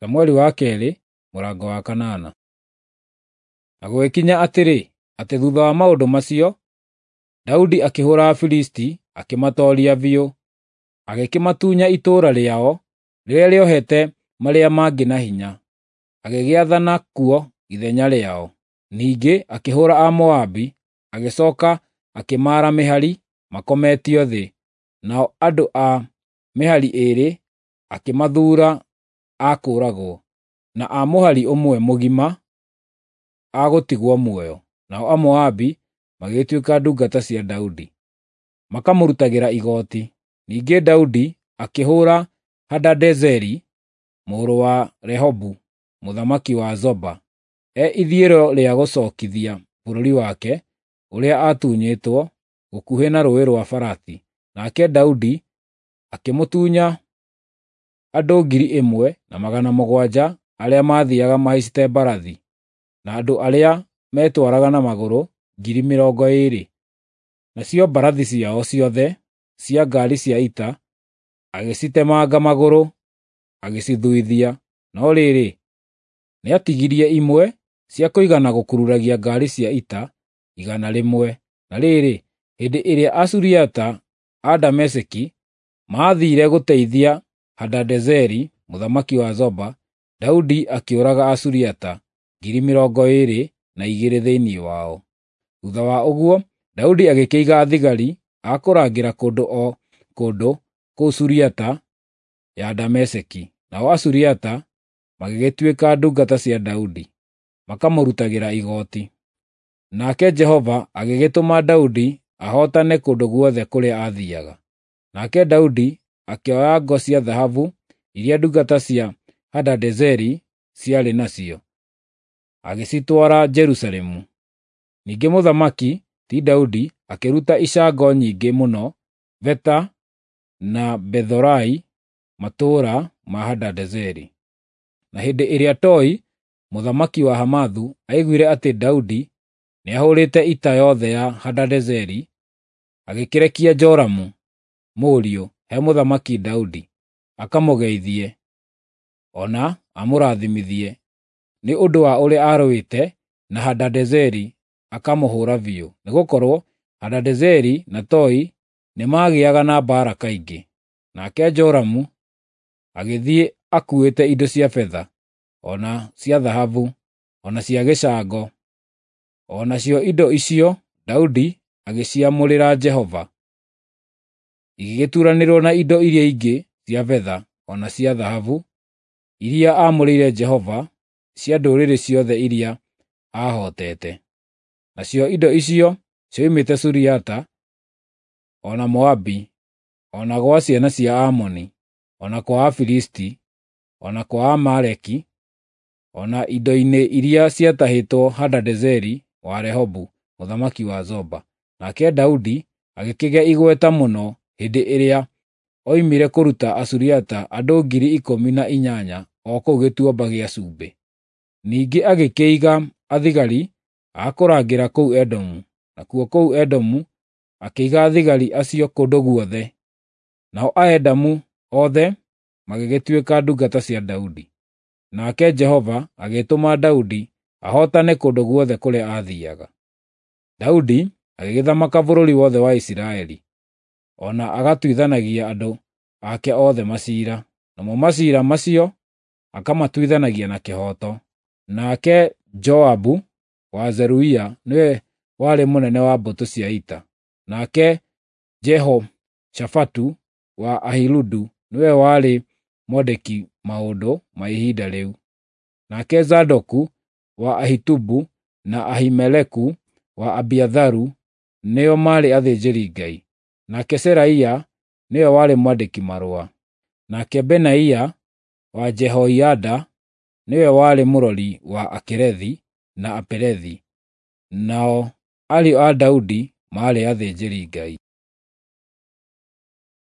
Samũeli wa kerĩ mũrango wa 8. Na gũgĩkinya atĩrĩ, atĩ thutha wa maũndũ macio, Daudi akĩhũũra Afilisti, akĩmatooria biũ, agĩkĩmatunya itũũra rĩao rĩrĩa rĩohete marĩa mangĩ na hinya, agĩgĩathana kuo ithenya rĩao. Ningĩ akĩhũũra Amoabi, agĩcooka akĩmaara mĩhari makometio thĩ, nao andũ a mĩhari ĩĩrĩ akĩmathuura a kũũragwo, na a mũhari ũmwe mũgima a gũtigwo muoyo. Nao Amoabi magĩtuĩka ndungata cia Daudi, makamũrutagĩra igooti. Ningĩ Daudi akĩhũũra Hadadezeri mũrũ wa Rehobu, mũthamaki wa Zoba, ithiĩro rĩa gũcookithia bũrũri wake ũrĩa atunyĩtwo gũkuhĩ na Rũũĩ rwa Farati. Nake Daudi akĩmũtunya andũ 1,700 arĩa maathiiaga mahaicĩte mbarathi, na andũ arĩa metwaraga na magũrũ 20,000. Nacio mbarathi ciao ciothe cia ngaari cia ita agĩcitemanga magũrũ, agĩcithuithia. No rĩrĩ, nĩatigirie imwe cia kũigana gũkururagia ngaari cia ita 100. Na rĩrĩ, hĩndĩ ĩrĩa Asuriata a Dameski maathiire gũteithia Hadadezeri mũthamaki wa Zoba, Daudi akĩũraga Asuriata 22,000 thĩinĩ wao. Thutha wa ũguo, Daudi agĩkĩiga thigari a kũrangĩra kũndũ o kũndũ kũu Suriata ya Dameski. Nao Asuriata magĩgĩtuĩka ndungata cia Daudi, makamũrutagĩra igooti. Nake Jehova agĩgĩtũma Daudi ahootane kũndũ guothe kũrĩa aathiiaga. Nake Daudi akĩoya ngo cia thahabu iria ndungata cia Hadadezeri ciarĩ nacio, agĩcitwara Jerusalemu. Ningĩ mũthamaki, ti Daudi, akĩruta icango nyingĩ mũno Beta na Bethorai, matũũra ma Hadadezeri. Na hĩndĩ ĩrĩa Toi, mũthamaki wa Hamathu, aiguire atĩ Daudi nĩahũrĩte ita yothe ya Hadadezeri, agĩkĩrekia Joramu mũriũ he mũthamaki Daudi, akamũgeithie, ona amũrathimithie nĩ ũndũ wa ũrĩa arũĩte na Hadadezeri akamũhũũra biũ, nĩgũkorwo Hadadezeri na Toi nĩmagĩaga na mbaara kaingĩ. Nake Joramu agĩthiĩ akuĩte indo cia betha, ona cia thahabu, ona cia gĩcango. O nacio indo icio Daudi agĩciamũrĩra Jehova, igĩgĩturanĩrwo na indo iria ingĩ cia betha ona cia thahabu, iria aamũrĩire Jehova cia ndũrĩrĩ ciothe iria aahootete. Nacio indo icio cioimĩte Suriata, ona Moabi, ona gwa ciana cia Amoni, ona kwa Afilisti, ona kwa Amaleki, ona indo-inĩ iria ciatahĩtwo Hadadezeri wa Rehobu, mũthamaki wa Zoba. Nake Daudi agĩkĩgĩa igweta mũno hĩndĩ ĩrĩa oimire kũruta Asuriata andũ 18,000 o kũu Gĩtuamba gĩa Cumbĩ. Ningĩ agĩkĩiga athigari a kũrangĩra kũu Edomu, nakuo kũu Edomu akĩiga thigari acio kũndũ guothe. Nao Aedomu othe magĩgĩtuĩka ndungata cia Daudi. Nake Jehova agĩtũma Daudi ahootane kũndũ guothe kũrĩa aathiiaga. Daudi agĩgĩthamaka bũrũri wothe wa Isiraeli, ona agatuithanagia andũ ake othe maciira, namo maciira macio akamatuithanagia na kĩhooto. Nake Joabu wa Zeruia nĩwe warĩ mũnene wa mbũtũ cia ita. Nake Jehoshafatu wa Ahiludu nĩwe warĩ mwandĩki maũndũ ma ihinda rĩu. Nake Zadoku wa Ahitubu na Ahimeleku wa Abiatharu nĩo maarĩ athĩnjĩri-Ngai. Nake Seraia nĩwe warĩ mwandĩki marũa. Nake Benaia wa Jehoiada nĩwe warĩ mũrori wa Akerethi na Apelethi. Nao ariũ a Daudi maarĩ athĩnjĩri-Ngai.